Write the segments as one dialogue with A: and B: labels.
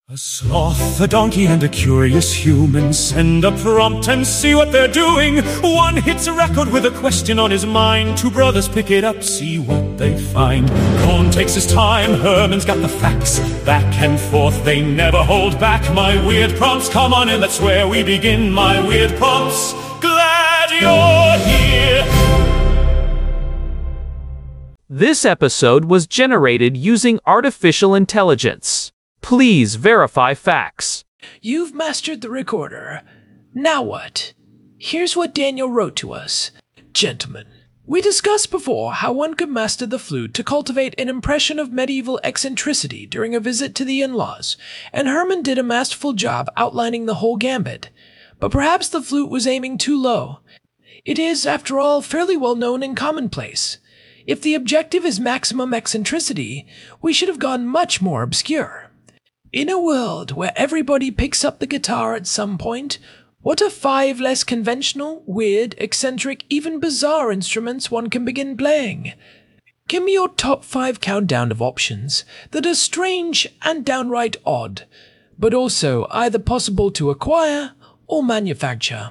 A: A sloth, a donkey, and a curious human send a prompt and see what they're doing. One hits a record with a question on his mind. Two brothers pick it up, see what they find. Cohn takes his time, Herman's got the facts. Back and forth, they never hold back. My weird prompts, come on in, that's where we begin. My weird prompts, glad you're here.
B: This episode was generated using artificial intelligence. Please verify facts.
C: You've mastered the recorder. Now what? Here's what Daniel wrote to us. Gentlemen, we discussed before how one could master the flute to cultivate an impression of medieval eccentricity during a visit to the in-laws, and Herman did a masterful job outlining the whole gambit. But perhaps the flute was aiming too low. It is, after all, fairly well known and commonplace. If the objective is maximum eccentricity, we should have gone much more obscure. In a world where everybody picks up the guitar at some point, what are 5 less conventional, weird, eccentric, even bizarre instruments one can begin playing? Give me your top 5 countdown of options that are strange and downright odd, but also either possible to acquire or manufacture.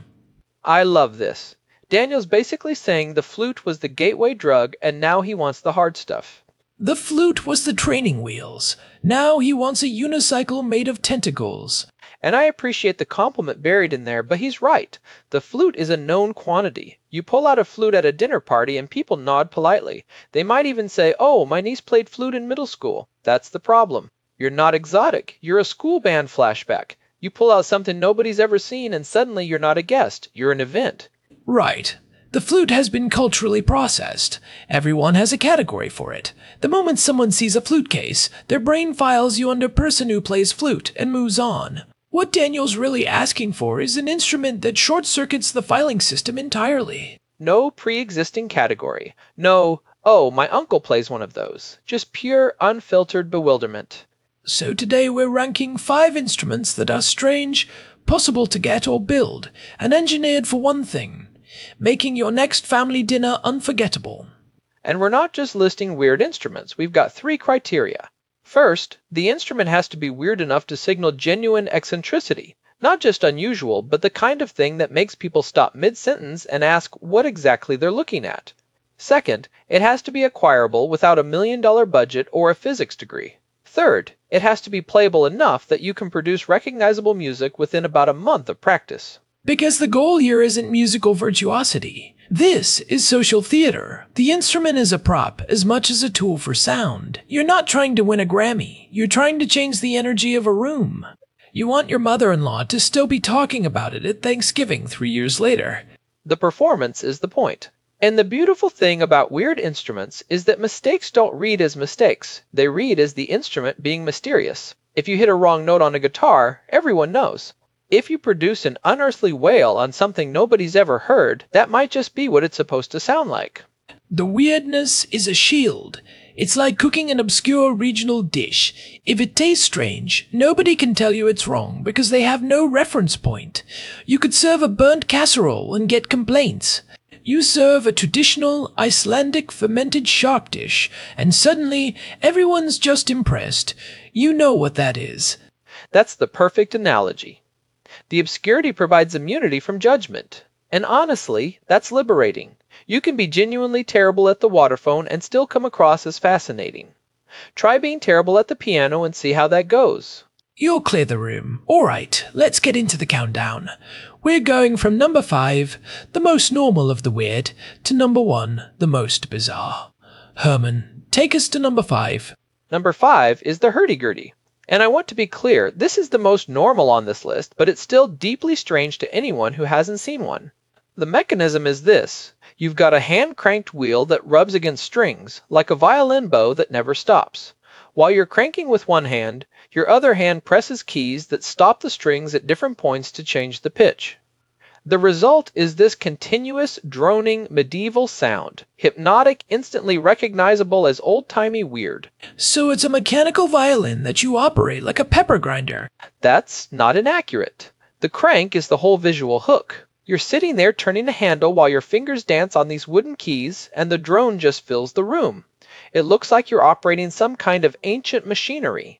D: I love this. Daniel's basically saying the flute was the gateway drug and now he wants the hard stuff.
C: The flute was the training wheels. Now he wants a unicycle made of tentacles.
D: And I appreciate the compliment buried in there, but he's right. The flute is a known quantity. You pull out a flute at a dinner party and people nod politely. They might even say, "Oh, my niece played flute in middle school." That's the problem. You're not exotic. You're a school band flashback. You pull out something nobody's ever seen and suddenly you're not a guest. You're an event.
C: Right. The flute has been culturally processed. Everyone has a category for it. The moment someone sees a flute case, their brain files you under person who plays flute and moves on. What Daniel's really asking for is an instrument that short-circuits the filing system entirely.
D: No pre-existing category. No, "Oh, my uncle plays one of those." Just pure, unfiltered bewilderment.
C: So today we're ranking 5 instruments that are strange, possible to get or build, and engineered for one thing: making your next family dinner unforgettable.
D: And we're not just listing weird instruments. We've got 3 criteria. First, the instrument has to be weird enough to signal genuine eccentricity. Not just unusual, but the kind of thing that makes people stop mid-sentence and ask what exactly they're looking at. Second, it has to be acquirable without a $1 million budget or a physics degree. Third, it has to be playable enough that you can produce recognizable music within about a month of practice.
C: Because the goal here isn't musical virtuosity. This is social theater. The instrument is a prop as much as a tool for sound. You're not trying to win a Grammy. You're trying to change the energy of a room. You want your mother-in-law to still be talking about it at Thanksgiving 3 years later.
D: The performance is the point. And the beautiful thing about weird instruments is that mistakes don't read as mistakes. They read as the instrument being mysterious. If you hit a wrong note on a guitar, everyone knows. If you produce an unearthly wail on something nobody's ever heard, that might just be what it's supposed to sound like.
C: The weirdness is a shield. It's like cooking an obscure regional dish. If it tastes strange, nobody can tell you it's wrong because they have no reference point. You could serve a burnt casserole and get complaints. You serve a traditional Icelandic fermented shark dish, and suddenly everyone's just impressed. You know what that is.
D: That's the perfect analogy. The obscurity provides immunity from judgment. And honestly, that's liberating. You can be genuinely terrible at the waterphone and still come across as fascinating. Try being terrible at the piano and see how that goes.
C: You'll clear the room. All right, let's get into the countdown. We're going from number 5, the most normal of the weird, to number 1, the most bizarre. Herman, take us to number 5.
D: Number 5 is the hurdy-gurdy. And I want to be clear, this is the most normal on this list, but it's still deeply strange to anyone who hasn't seen one. The mechanism is this. You've got a hand-cranked wheel that rubs against strings, like a violin bow that never stops. While you're cranking with one hand, your other hand presses keys that stop the strings at different points to change the pitch. The result is this continuous, droning, medieval sound, hypnotic, instantly recognizable as old-timey weird.
C: So it's a mechanical violin that you operate like a pepper grinder.
D: That's not inaccurate. The crank is the whole visual hook. You're sitting there turning the handle while your fingers dance on these wooden keys, and the drone just fills the room. It looks like you're operating some kind of ancient machinery.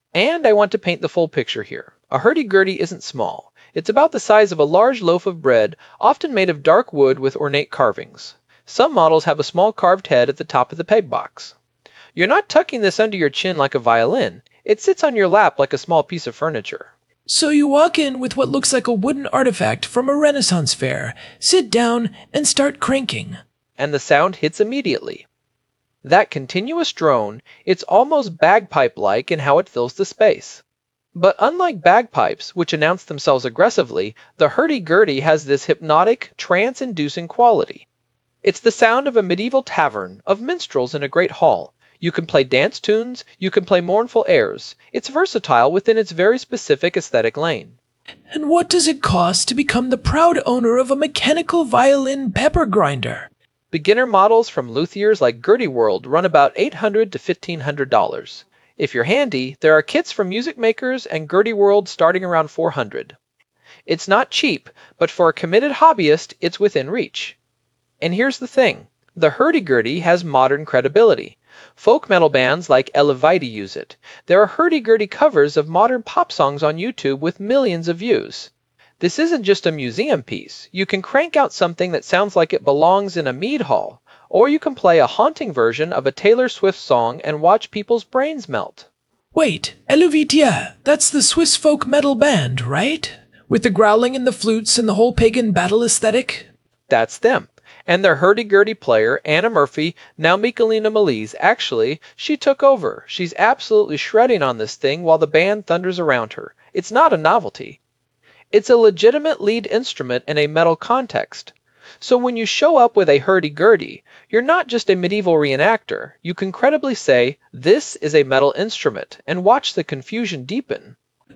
D: And I want to paint the full picture here. A hurdy-gurdy isn't small. It's about the size of a large loaf of bread, often made of dark wood with ornate carvings. Some models have a small carved head at the top of the peg box. You're not tucking this under your chin like a violin. It sits on your lap like a small piece of furniture.
C: So you walk in with what looks like a wooden artifact from a Renaissance fair, sit down, and start cranking.
D: And the sound hits immediately. That continuous drone, it's almost bagpipe-like in how it fills the space. But unlike bagpipes, which announce themselves aggressively, the hurdy-gurdy has this hypnotic, trance-inducing quality. It's the sound of a medieval tavern, of minstrels in a great hall. You can play dance tunes, you can play mournful airs. It's versatile within its very specific aesthetic lane.
C: And what does it cost to become the proud owner of a mechanical violin pepper grinder?
D: Beginner models from luthiers like Gurdy World run about $800 to $1,500. If you're handy, there are kits from music makers and Gurdy World starting around $400. It's not cheap, but for a committed hobbyist, it's within reach. And here's the thing. The hurdy-gurdy has modern credibility. Folk metal bands like Elevite use it. There are hurdy-gurdy covers of modern pop songs on YouTube with millions of views. This isn't just a museum piece. You can crank out something that sounds like it belongs in a mead hall, or you can play a haunting version of a Taylor Swift song and watch people's brains melt.
C: Wait, Eluvitia, that's the Swiss folk metal band, right? With the growling and the flutes and the whole pagan battle aesthetic?
D: That's them. And their hurdy-gurdy player, Anna Murphy, now Michelina Melise, actually, she took over. She's absolutely shredding on this thing while the band thunders around her. It's not a novelty. It's a legitimate lead instrument in a metal context. So when you show up with a hurdy-gurdy, you're not just a medieval reenactor. You can credibly say, this is a metal instrument, and watch the confusion deepen.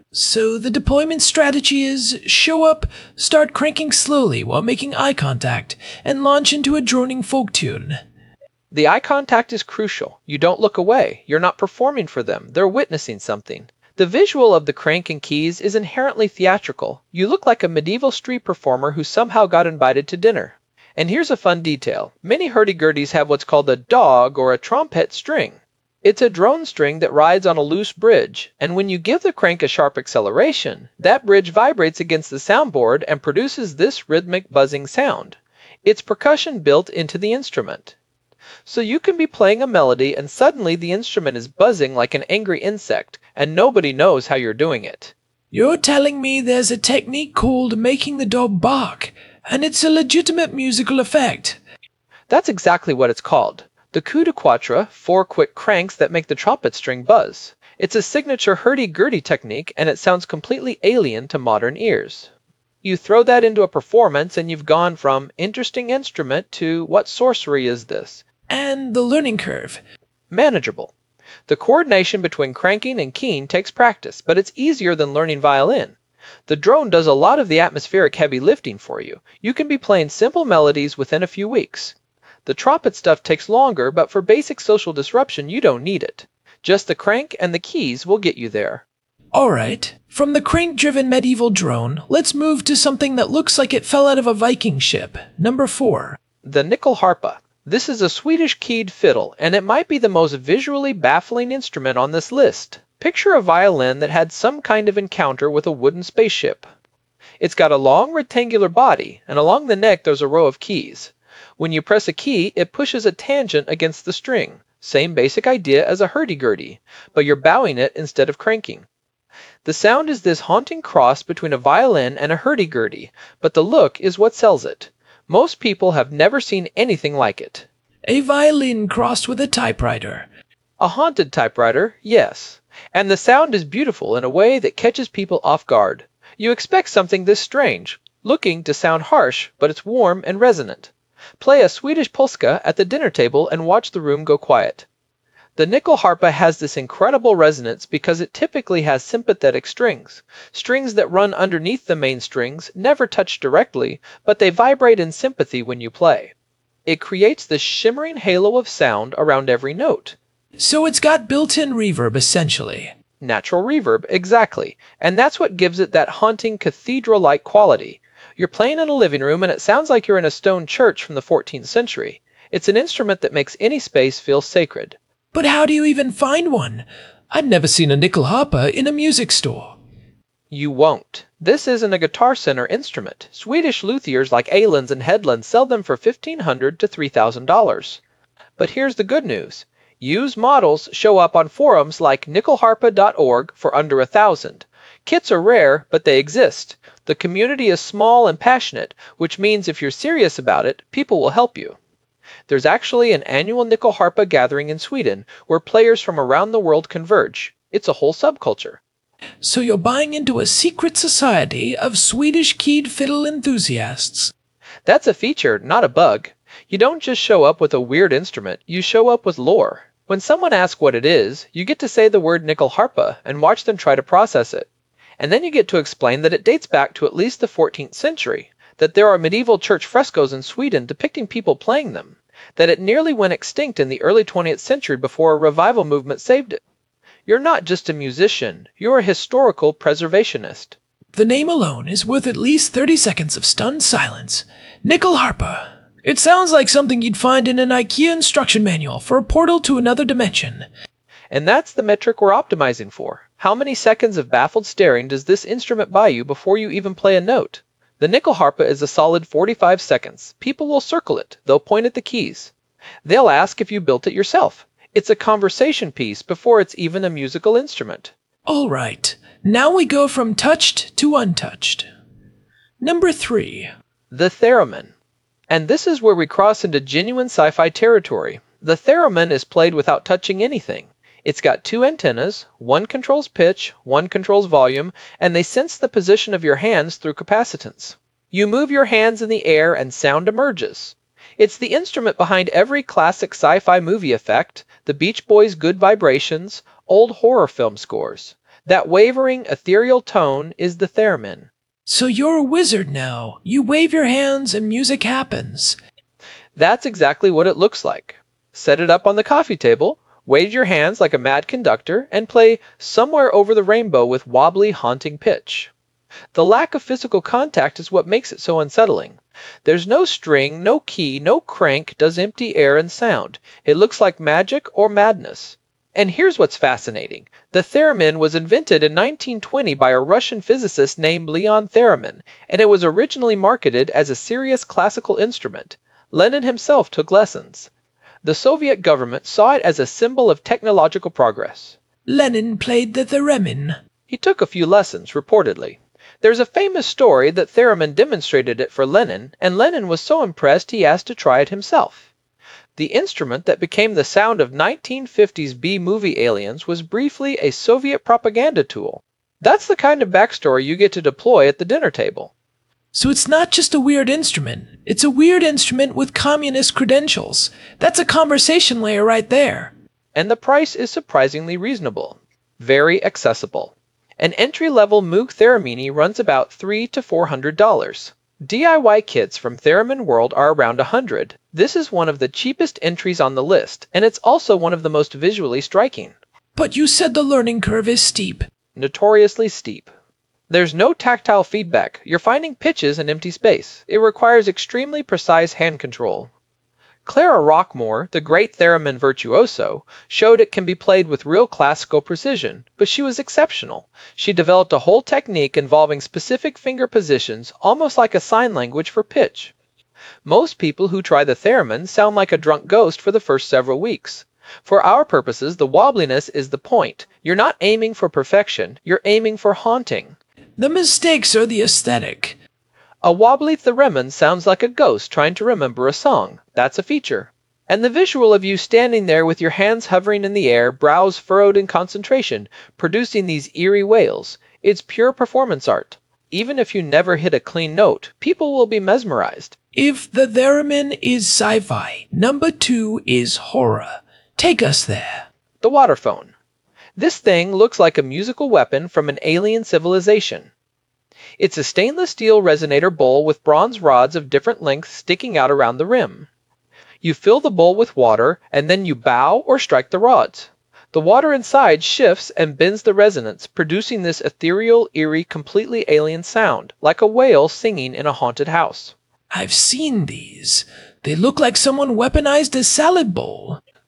C: So the deployment strategy is show up, start cranking slowly while making eye contact, and launch into a droning folk tune.
D: The eye contact is crucial. You don't look away. You're not performing for them. They're witnessing something. The visual of the crank and keys is inherently theatrical. You look like a medieval street performer who somehow got invited to dinner. And here's a fun detail. Many hurdy-gurdies have what's called a dog or a trompet string. It's a drone string that rides on a loose bridge, and when you give the crank a sharp acceleration, that bridge vibrates against the soundboard and produces this rhythmic buzzing sound. It's percussion built into the instrument. So you can be playing a melody and suddenly the instrument is buzzing like an angry insect, and nobody knows how you're doing it.
C: You're telling me there's a technique called making the dog bark, and it's a legitimate musical effect?
D: That's exactly what it's called. The coup de quatre, 4 quick cranks that make the trumpet string buzz. It's a signature hurdy-gurdy technique, and it sounds completely alien to modern ears. You throw that into a performance, and you've gone from interesting instrument to what sorcery is this?
C: And the learning curve?
D: Manageable. The coordination between cranking and keying takes practice, but it's easier than learning violin. The drone does a lot of the atmospheric heavy lifting for you. You can be playing simple melodies within a few weeks. The trumpet stuff takes longer, but for basic social disruption, you don't need it. Just the crank and the keys will get you there.
C: Alright, from the crank-driven medieval drone, let's move to something that looks like it fell out of a Viking ship. Number 4.
D: The nyckelharpa. This is a Swedish keyed fiddle, and it might be the most visually baffling instrument on this list. Picture a violin that had some kind of encounter with a wooden spaceship. It's got a long rectangular body, and along the neck there's a row of keys. When you press a key, it pushes a tangent against the string. Same basic idea as a hurdy-gurdy, but you're bowing it instead of cranking. The sound is this haunting cross between a violin and a hurdy-gurdy, but the look is what sells it. Most people have never seen anything like it.
C: A violin crossed with a typewriter.
D: A haunted typewriter, yes. And the sound is beautiful in a way that catches people off guard. You expect something this strange, looking to sound harsh, but it's warm and resonant. Play a Swedish polska at the dinner table and watch the room go quiet. The nyckelharpa has this incredible resonance because it typically has sympathetic strings. Strings that run underneath the main strings, never touch directly, but they vibrate in sympathy when you play. It creates this shimmering halo of sound around every note.
C: So it's got built-in reverb, essentially.
D: Natural reverb, exactly. And that's what gives it that haunting cathedral-like quality. You're playing in a living room and it sounds like you're in a stone church from the 14th century. It's an instrument that makes any space feel sacred.
C: But how do you even find one? I'd never seen a nickel harper in a music store.
D: You won't. This isn't a Guitar Center instrument. Swedish luthiers like Ahlens and Hedlund sell them for $1,500 to $3,000. But here's the good news. Used models show up on forums like nickelharpa.org for under $1,000. Kits are rare, but they exist. The community is small and passionate, which means if you're serious about it, people will help you. There's actually an annual nickel harpa gathering in Sweden where players from around the world converge. It's a whole subculture.
C: So you're buying into a secret society of Swedish keyed fiddle enthusiasts.
D: That's a feature, not a bug. You don't just show up with a weird instrument, you show up with lore. When someone asks what it is, you get to say the word nickel harpa and watch them try to process it. And then you get to explain that it dates back to at least the 14th century, that there are medieval church frescoes in Sweden depicting people playing them, that it nearly went extinct in the early 20th century before a revival movement saved it. You're not just a musician, you're a historical preservationist.
C: The name alone is worth at least 30 seconds of stunned silence. Nickel harpa. It sounds like something you'd find in an IKEA instruction manual for a portal to another dimension.
D: And that's the metric we're optimizing for. How many seconds of baffled staring does this instrument buy you before you even play a note? The nickel harpa is a solid 45 seconds. People will circle it. They'll point at the keys. They'll ask if you built it yourself. It's a conversation piece before it's even a musical instrument.
C: All right. Now we go from touched to untouched. Number 3.
D: The theremin. And this is where we cross into genuine sci-fi territory. The theremin is played without touching anything. It's got 2 antennas, one controls pitch, one controls volume, and they sense the position of your hands through capacitance. You move your hands in the air and sound emerges. It's the instrument behind every classic sci-fi movie effect, the Beach Boys' Good Vibrations, old horror film scores. That wavering, ethereal tone is the theremin.
C: So you're a wizard now. You wave your hands and music happens.
D: That's exactly what it looks like. Set it up on the coffee table, wave your hands like a mad conductor, and play Somewhere Over the Rainbow with wobbly, haunting pitch. The lack of physical contact is what makes it so unsettling. There's no string, no key, no crank does empty air and sound. It looks like magic or madness. And here's what's fascinating. The theremin was invented in 1920 by a Russian physicist named Leon Theremin, and it was originally marketed as a serious classical instrument. Lenin himself took lessons. The Soviet government saw it as a symbol of technological progress.
C: Lenin played the theremin.
D: He took a few lessons, reportedly. There's a famous story that Theremin demonstrated it for Lenin, and Lenin was so impressed he asked to try it himself. The instrument that became the sound of 1950s B-movie aliens was briefly a Soviet propaganda tool. That's the kind of backstory you get to deploy at the dinner table.
C: So it's not just a weird instrument. It's a weird instrument with communist credentials. That's a conversation layer right there.
D: And the price is surprisingly reasonable. Very accessible. An entry-level Moog Theremin runs about $300 to $400. DIY kits from Theremin World are around $100. This is one of the cheapest entries on the list, and it's also one of the most visually striking.
C: But you said the learning curve is steep.
D: Notoriously steep. There's no tactile feedback. You're finding pitches in empty space. It requires extremely precise hand control. Clara Rockmore, the great theremin virtuoso, showed it can be played with real classical precision, but she was exceptional. She developed a whole technique involving specific finger positions, almost like a sign language for pitch. Most people who try the theremin sound like a drunk ghost for the first several weeks. For our purposes, the wobbliness is the point. You're not aiming for perfection, you're aiming for haunting.
C: The mistakes are the aesthetic.
D: A wobbly theremin sounds like a ghost trying to remember a song. That's a feature. And the visual of you standing there with your hands hovering in the air, brows furrowed in concentration, producing these eerie wails, it's pure performance art. Even if you never hit a clean note, people will be mesmerized.
C: If the theremin is sci-fi, number 2 is horror. Take us there.
D: The waterphone. This thing looks like a musical weapon from an alien civilization. It's a stainless steel resonator bowl with bronze rods of different lengths sticking out around the rim. You fill the bowl with water, and then you bow or strike the rods. The water inside shifts and bends the resonance, producing this ethereal, eerie, completely alien sound, like a whale singing in a haunted house.
C: I've seen these. They look like someone weaponized a salad bowl.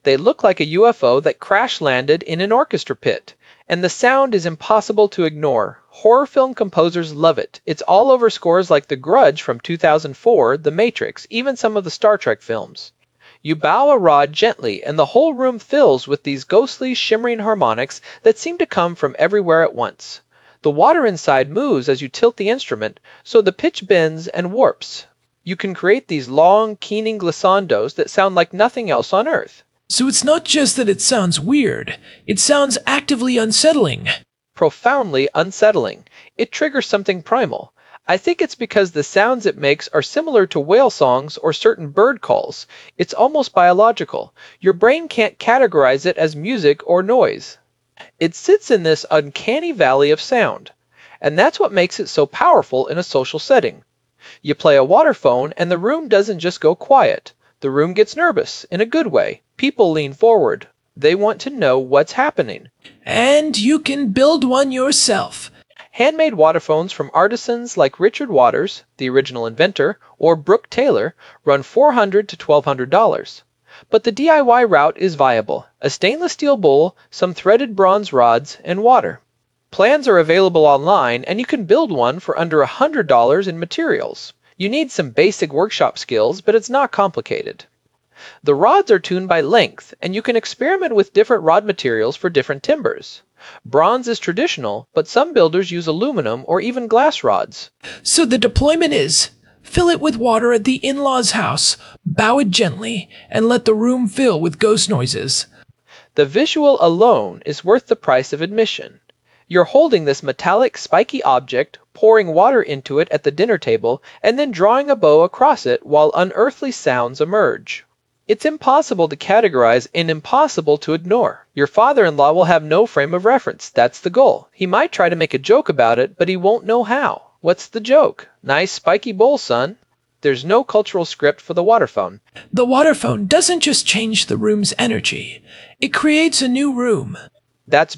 D: They look like a UFO that crash landed in an orchestra pit, and the sound is impossible to ignore. Horror film composers love it. It's all over scores like The Grudge from 2004, The Matrix, even some of the Star Trek films. You bow a rod gently, and the whole room fills with these ghostly, shimmering harmonics that seem to come from everywhere at once. The water inside moves as you tilt the instrument, so the pitch bends and warps. You can create these long, keening glissandos that sound like nothing else on Earth.
C: So it's not just that it sounds weird, it sounds actively unsettling.
D: Profoundly unsettling. It triggers something primal. I think it's because the sounds it makes are similar to whale songs or certain bird calls. It's almost biological. Your brain can't categorize it as music or noise. It sits in this uncanny valley of sound. And that's what makes it so powerful in a social setting. You play a waterphone and the room doesn't just go quiet. The room gets nervous, in a good way. People lean forward. They want to know what's happening.
C: And you can build one yourself.
D: Handmade waterphones from artisans like Richard Waters, the original inventor, or Brooke Taylor run $400 to $1,200. But the DIY route is viable. A stainless steel bowl, some threaded bronze rods, and water. Plans are available online, and you can build one for under $100 in materials. You need some basic workshop skills, but it's not complicated. The rods are tuned by length, and you can experiment with different rod materials for different timbers. Bronze is traditional, but some builders use aluminum or even glass rods.
C: So the deployment is, fill it with water at the in-laws' house, bow it gently, and let the room fill with ghost noises.
D: The visual alone is worth the price of admission. You're holding this metallic, spiky object, pouring water into it at the dinner table, and then drawing a bow across it while unearthly sounds emerge. It's impossible to categorize and impossible to ignore. Your father-in-law will have no frame of reference. That's the goal. He might try to make a joke about it, but he won't know how. What's the joke? Nice spiky bowl, son. There's no cultural script for the waterphone.
C: The waterphone doesn't just change the room's energy. It creates a new room.
D: That's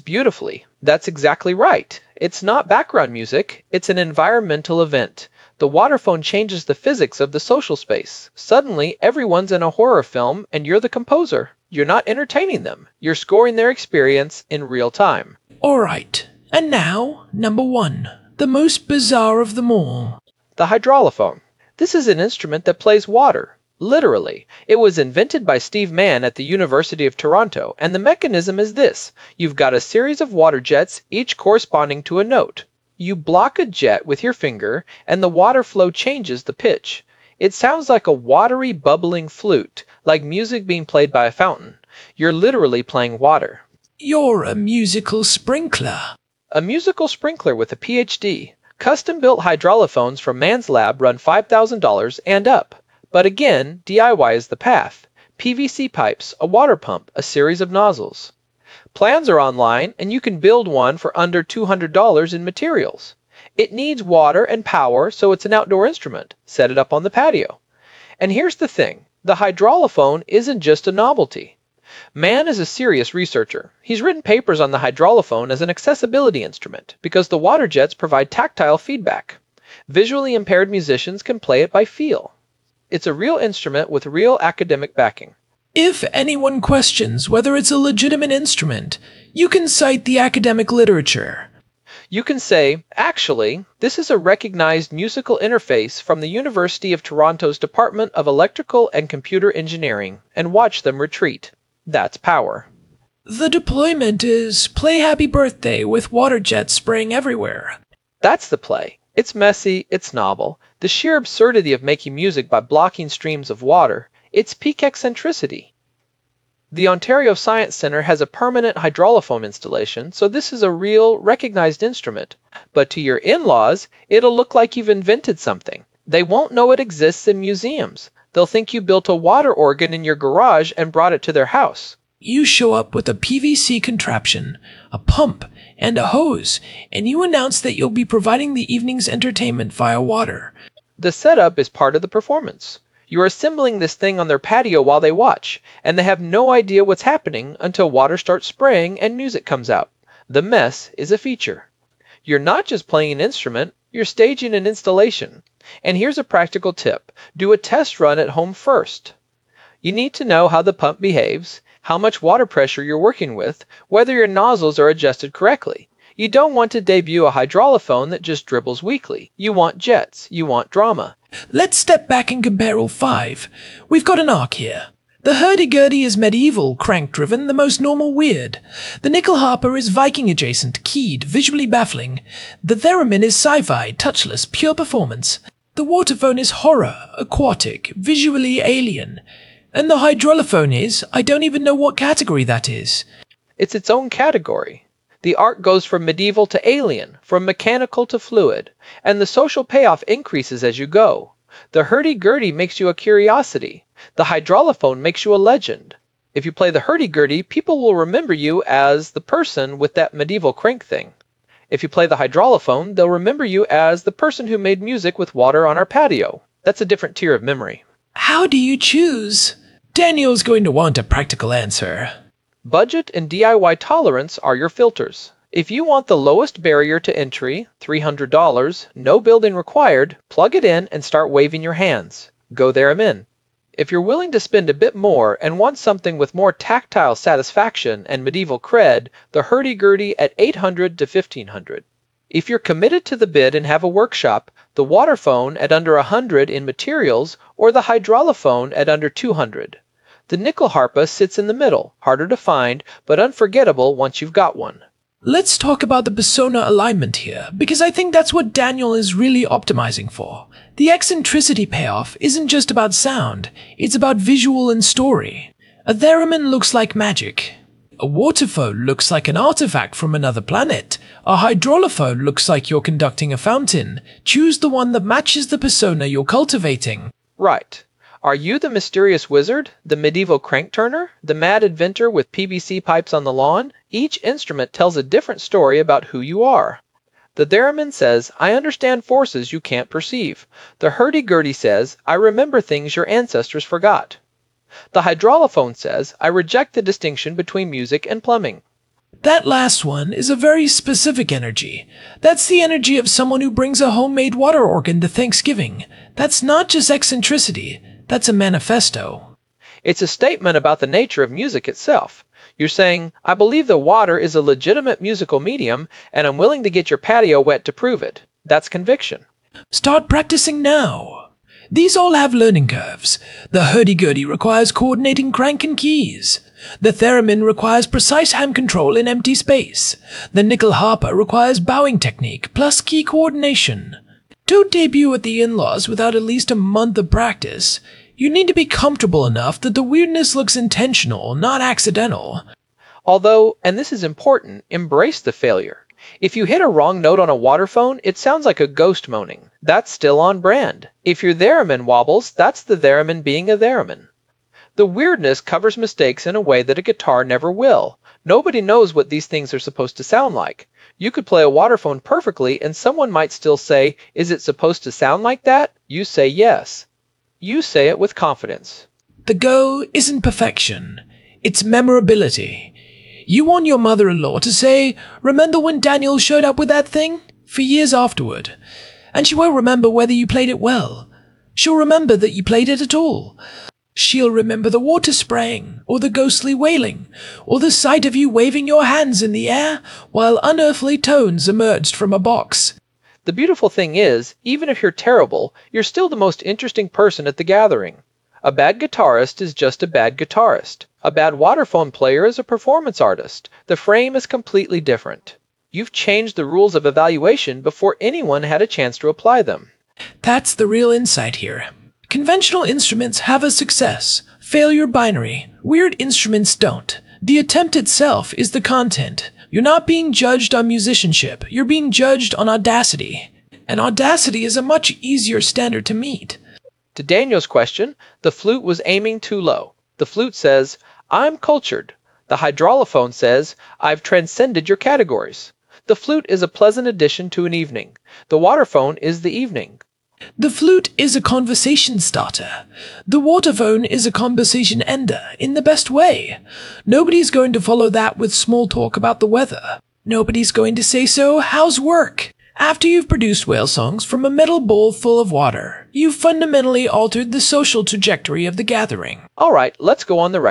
D: exactly right. It's not background music. It's an environmental event. The waterphone changes the physics of the social space. Suddenly, everyone's in a horror film, and you're the composer. You're not entertaining them. You're scoring their experience in real time.
C: All right. And now, number 1, the most bizarre of them all.
D: The hydraulophone. This is an instrument that plays water. Literally. It was invented by Steve Mann at the University of Toronto, and the mechanism is this. You've got a series of water jets, each corresponding to a note. You block a jet with your finger, and the water flow changes the pitch. It sounds like a watery, bubbling flute, like music being played by a fountain. You're literally playing water.
C: You're a musical sprinkler.
D: A musical sprinkler with a PhD. Custom-built hydraulophones from Mann's lab run $5,000 and up. But again, DIY is the path. PVC pipes, a water pump, a series of nozzles. Plans are online, and you can build one for under $200 in materials. It needs water and power, so it's an outdoor instrument. Set it up on the patio. And here's the thing. The hydraulophone isn't just a novelty. Mann is a serious researcher. He's written papers on the hydraulophone as an accessibility instrument because the water jets provide tactile feedback. Visually impaired musicians can play it by feel. It's a real instrument with real academic backing.
C: If anyone questions whether it's a legitimate instrument, you can cite the academic literature.
D: You can say, actually, this is a recognized musical interface from the University of Toronto's Department of Electrical and Computer Engineering, and watch them retreat. That's power.
C: The deployment is play Happy Birthday with water jets spraying everywhere.
D: That's the play. It's messy, it's novel. The sheer absurdity of making music by blocking streams of water, it's peak eccentricity. The Ontario Science Centre has a permanent hydraulophone installation, so this is a real, recognized instrument. But to your in-laws, it'll look like you've invented something. They won't know it exists in museums. They'll think you built a water organ in your garage and brought it to their house.
C: You show up with a PVC contraption, a pump, and a hose, and you announce that you'll be providing the evening's entertainment via water.
D: The setup is part of the performance. You're assembling this thing on their patio while they watch, and they have no idea what's happening until water starts spraying and music comes out. The mess is a feature. You're not just playing an instrument, you're staging an installation. And here's a practical tip. Do a test run at home first. You need to know how the pump behaves, how much water pressure you're working with, whether your nozzles are adjusted correctly. You don't want to debut a hydraulophone that just dribbles weakly. You want jets. You want drama.
C: Let's step back and compare all five. We've got an arc here. The hurdy-gurdy is medieval, crank-driven, the most normal weird. The nickel-harper is Viking-adjacent, keyed, visually baffling. The theremin is sci-fi, touchless, pure performance. The waterphone is horror, aquatic, visually alien. And the hydrolophone is, I don't even know what category that is.
D: It's its own category. The arc goes from medieval to alien, from mechanical to fluid, and the social payoff increases as you go. The hurdy-gurdy makes you a curiosity. The hydrolophone makes you a legend. If you play the hurdy-gurdy, people will remember you as the person with that medieval crank thing. If you play the hydrolophone, they'll remember you as the person who made music with water on our patio. That's a different tier of memory.
C: How do you choose? Daniel's going to want a practical answer.
D: Budget and DIY tolerance are your filters. If you want the lowest barrier to entry, $300, no building required, plug it in and start waving your hands. Go theremin. If you're willing to spend a bit more and want something with more tactile satisfaction and medieval cred, the hurdy-gurdy at $800 to $1,500. If you're committed to the bid and have a workshop, the waterphone at under $100 in materials or the hydrolophone at under $200. The nickel-harpa sits in the middle, harder to find, but unforgettable once you've got one.
C: Let's talk about the persona alignment here, because I think that's what Daniel is really optimizing for. The eccentricity payoff isn't just about sound, it's about visual and story. A theremin looks like magic. A waterphone looks like an artifact from another planet. A hydrolophone looks like you're conducting a fountain. Choose the one that matches the persona you're cultivating.
D: Right. Are you the mysterious wizard, the medieval crank turner, the mad inventor with PVC pipes on the lawn? Each instrument tells a different story about who you are. The theremin says, I understand forces you can't perceive. The hurdy-gurdy says, I remember things your ancestors forgot. The hydrolophone says, I reject the distinction between music and plumbing.
C: That last one is a very specific energy. That's the energy of someone who brings a homemade water organ to Thanksgiving. That's not just eccentricity. That's a manifesto.
D: It's a statement about the nature of music itself. You're saying, I believe the water is a legitimate musical medium, and I'm willing to get your patio wet to prove it. That's conviction.
C: Start practicing now. These all have learning curves. The hurdy-gurdy requires coordinating crank and keys. The theremin requires precise hand control in empty space. The nickel-harpa requires bowing technique plus key coordination. Don't debut at the in-laws without at least a month of practice. You need to be comfortable enough that the weirdness looks intentional, not accidental.
D: Although, and this is important, embrace the failure. If you hit a wrong note on a waterphone, it sounds like a ghost moaning. That's still on brand. If your theremin wobbles, that's the theremin being a theremin. The weirdness covers mistakes in a way that a guitar never will. Nobody knows what these things are supposed to sound like. You could play a waterphone perfectly and someone might still say, is it supposed to sound like that? You say yes. You say it with confidence.
C: The go isn't perfection. It's memorability. You want your mother-in-law to say, remember when Daniel showed up with that thing? For years afterward. And she won't remember whether you played it well. She'll remember that you played it at all. She'll remember the water spraying, or the ghostly wailing, or the sight of you waving your hands in the air while unearthly tones emerged from a box.
D: The beautiful thing is, even if you're terrible, you're still the most interesting person at the gathering. A bad guitarist is just a bad guitarist. A bad waterphone player is a performance artist. The frame is completely different. You've changed the rules of evaluation before anyone had a chance to apply them.
C: That's the real insight here. Conventional instruments have a success, failure binary. Weird instruments don't. The attempt itself is the content. You're not being judged on musicianship, you're being judged on audacity. And audacity is a much easier standard to meet.
D: To Daniel's question, the flute was aiming too low. The flute says, I'm cultured. The hydrolophone says, I've transcended your categories. The flute is a pleasant addition to an evening. The waterphone is the evening.
C: The flute is a conversation starter. The waterphone is a conversation ender, in the best way. Nobody's going to follow that with small talk about the weather. Nobody's going to say, so, how's work? After you've produced whale songs from a metal bowl full of water, you've fundamentally altered the social trajectory of the gathering.
D: All right, let's go on the record.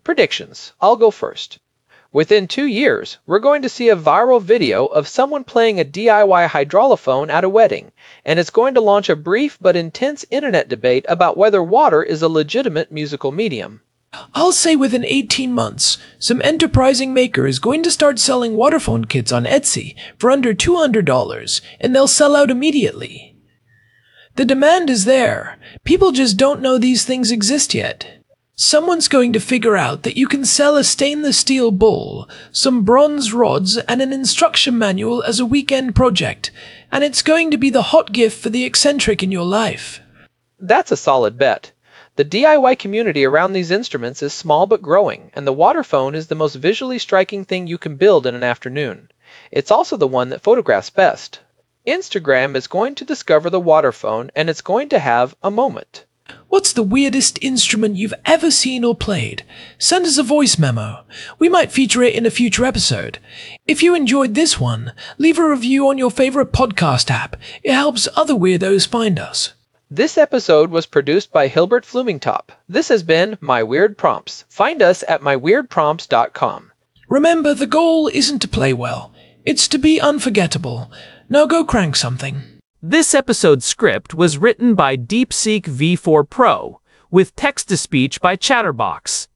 D: Predictions. I'll go first. Within 2 years, we're going to see a viral video of someone playing a DIY hydraulophone at a wedding, and it's going to launch a brief but intense internet debate about whether water is a legitimate musical medium.
C: I'll say within 18 months, some enterprising maker is going to start selling waterphone kits on Etsy for under $200, and they'll sell out immediately. The demand is there. People just don't know these things exist yet. Someone's going to figure out that you can sell a stainless steel bowl, some bronze rods, and an instruction manual as a weekend project, and it's going to be the hot gift for the eccentric in your life.
D: That's a solid bet. The DIY community around these instruments is small but growing, and the waterphone is the most visually striking thing you can build in an afternoon. It's also the one that photographs best. Instagram is going to discover the waterphone, and it's going to have a moment.
C: What's the weirdest instrument you've ever seen or played? Send us a voice memo. We might feature it in a future episode. If you enjoyed this one, leave a review on your favorite podcast app. It helps other weirdos find us.
D: This episode was produced by Hilbert Flumingtop. This has been My Weird Prompts. Find us at myweirdprompts.com.
C: Remember, the goal isn't to play well. It's to be unforgettable. Now go crank something.
B: This episode's script was written by DeepSeek V4 Pro, with text-to-speech by Chatterbox.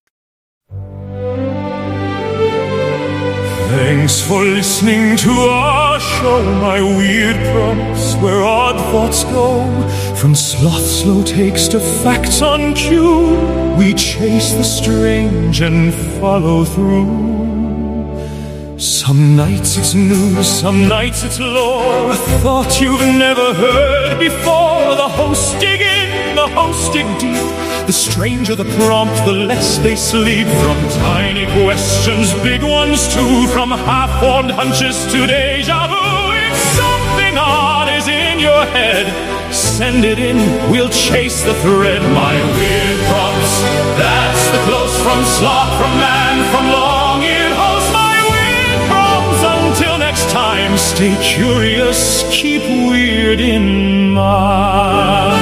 A: Thanks for listening to our show, My Weird Prompts, where odd thoughts go. From sloth slow takes to facts on cue, we chase the strange and follow through. Some nights it's news, some nights it's lore, a thought you've never heard before. The hosts dig in, the hosts dig deep. The stranger the prompt, the less they sleep. From tiny questions, big ones too, from half-formed hunches to deja vu. If something odd is in your head, send it in, we'll chase the thread. My Weird Prompts, that's the close from sloth, from man, from long-eared host. My Weird Prompts, until next time, stay curious, keep weird in mind.